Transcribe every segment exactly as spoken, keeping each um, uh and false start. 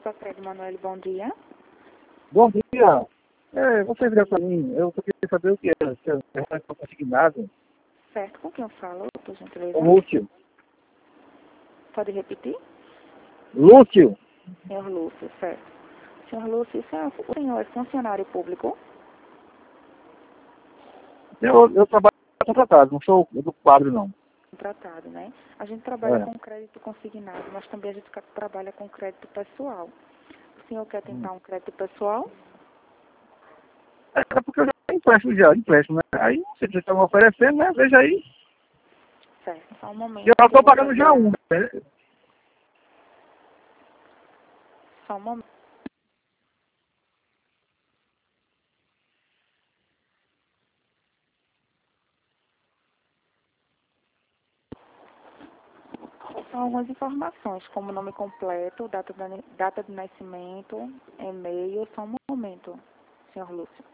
Café de Manoel, bom dia. Bom dia. É, você virou para mim, eu só queria saber o que é, se é consignado. Certo, com quem eu falo, por gentileza? Lúcio. Pode repetir? Lúcio. Senhor Lúcio, certo. Senhor Lúcio, o senhor, o senhor é funcionário público? Eu, eu trabalho contratado, não sou do quadro, não. Contratado, né? A gente trabalha É. com crédito consignado, mas também a gente ca- trabalha com crédito pessoal. O senhor quer tentar um crédito pessoal? É porque eu já empresto já, empresto, né? Aí, se vocês estão oferecendo, né? Veja aí. Certo, só um momento. Eu já que eu estou vou pagando já fazer um, a- né? Só um momento. São algumas informações, como nome completo, data, da, data de nascimento, e-mail. Só um momento, senhor Lúcio.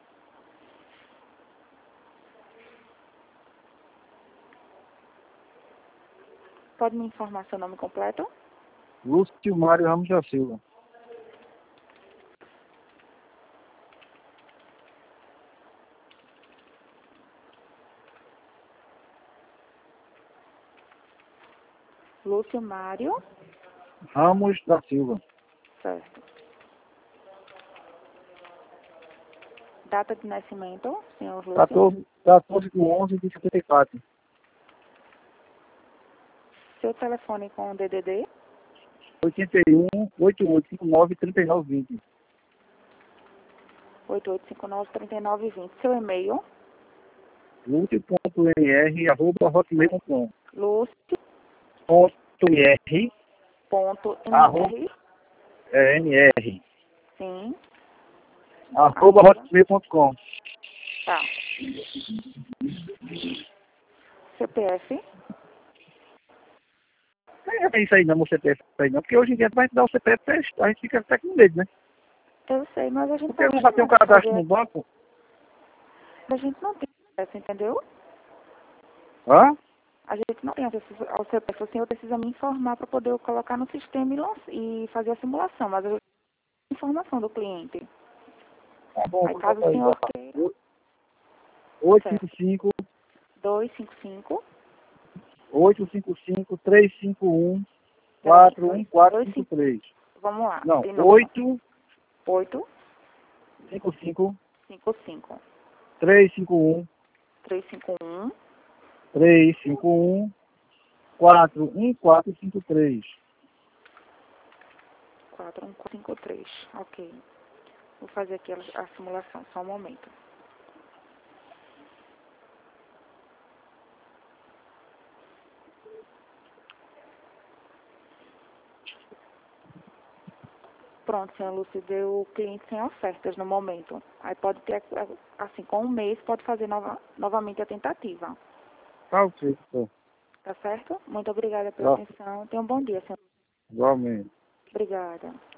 Pode me informar seu nome completo? Lúcio Mário Ramos da Silva. Lúcio Mário. Ramos da Silva. Certo. Data de nascimento, senhor Lúcio. quatorze, quatorze de onze de setenta e quatro. Seu telefone com D D D? oitenta e um, oitenta e oito, cinquenta e nove, trinta e nove, vinte. oito oito cinco nove, três nove dois zero. Seu e-mail? lúcio.nr, arroba hotmail ponto com. Lúcio. Ponto nr, Ponto arroba, MR. é, nr, Sim. arroba Arroba. hotmail ponto com. Tá. C P F? É isso aí não, o C P F aí não, porque hoje em dia vai dar o C P F, a gente fica até com medo, né? Eu sei, mas a gente Porque tá eu já tenho um acostumado a cadastro fazer. no banco. A gente não tem acesso, entendeu? Hã? A gente não tem acesso ao C P F. O senhor precisa me informar para poder eu colocar no sistema e, lan- e fazer a simulação. Mas eu tenho informação do cliente. Tá bom, Aí vou caso o botar aí, senhor queira. ó. oito cinco Certo. cinco, dois cinco cinco. oito cinco cinco, três cinco um, Peraí. quatro um quatro dois cinco cinco. três. Vamos lá. Não, De novo. oito oito cinco cinco, cinco cinco. três cinco um, três cinco um. três cinco um, quatro um quatro cinco três. quatro um cinco três. Ok. Vou fazer aqui a, a simulação. Só um momento. Pronto, senhor Lúcio, deu o cliente sem ofertas no momento. Aí pode ter, assim, com um mês, pode fazer nova, novamente a tentativa. Tá ok, pô. Tá certo? Muito obrigada pela Tá. atenção. Tenha um bom dia, senhor. Igualmente. Obrigada.